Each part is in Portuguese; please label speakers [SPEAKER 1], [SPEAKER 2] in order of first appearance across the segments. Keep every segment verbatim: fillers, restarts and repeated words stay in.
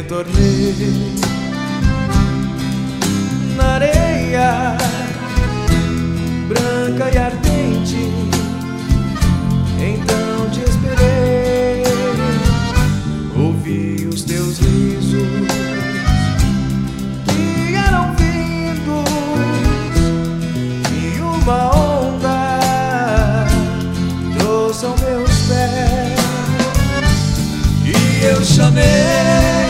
[SPEAKER 1] retornei na areia branca e ardente. Então te esperei, ouvi os teus risos que eram vindos e uma onda trouxe aos meus pés. E eu chamei,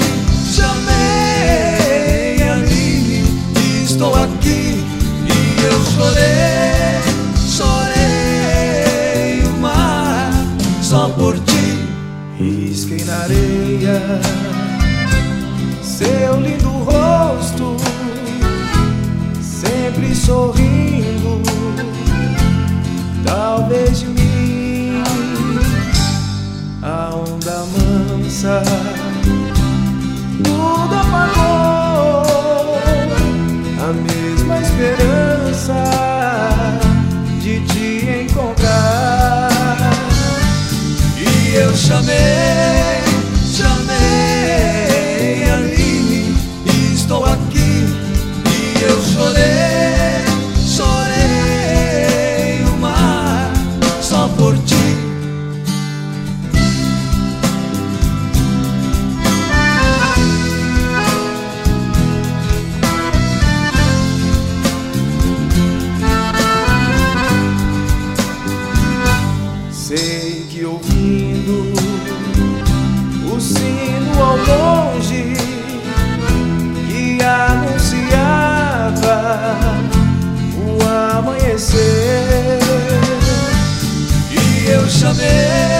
[SPEAKER 1] chamei Aline, estou aqui. E eu chorei, chorei o mar só por ti. Risquei na areia seu lindo rosto, sempre sorrindo, talvez de mim a onda mansa tudo apagou, a mesma esperança de te encontrar. E eu chamei, chamei Aline, estou aqui. E eu chorei, chorei o mar só por ti. Sei que ouvindo o sino ao longe que anunciava o amanhecer, e eu chamei